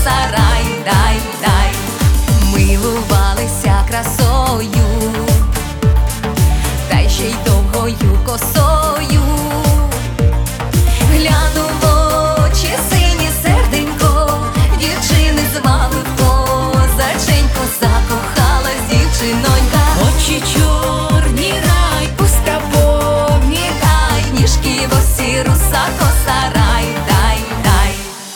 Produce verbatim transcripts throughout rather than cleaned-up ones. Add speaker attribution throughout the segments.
Speaker 1: сарай, дай, дай. Милувалися красою, та й ще й довгою косою. Глянув в очі сині серденько, дівчини звали в козаченько, закохалась дівчинонька. Очі чорні, рай, уста повні, дай, ніжки босі, руса коса, рай, дай, дай.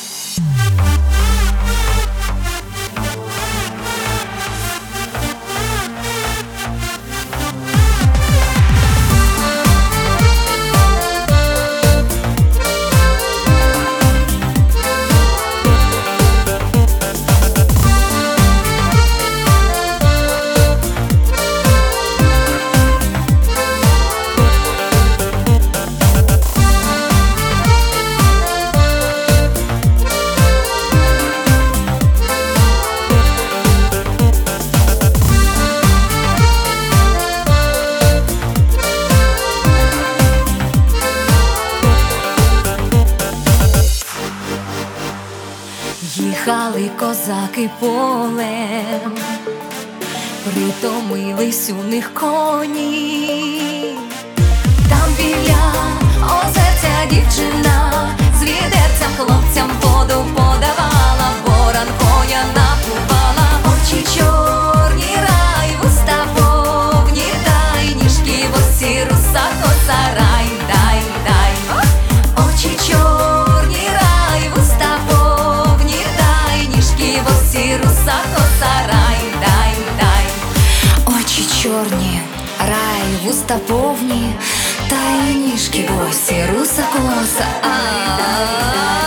Speaker 1: Їхали козаки полем, притомились у них коні. Там біля озерця дівчина з відерцем хлопцям воду подавала, ворон коня напувала. Очі чорні, рай, вуста повні, дай, ніжки босі, руса коса, рай, дай, дай. Очі чорні, рай, вуста повні, дай, ніжки босі, руса коса, рай, дай, дай. Очі чорні, рай, вуста повні, та й ніжки босі, руса коса.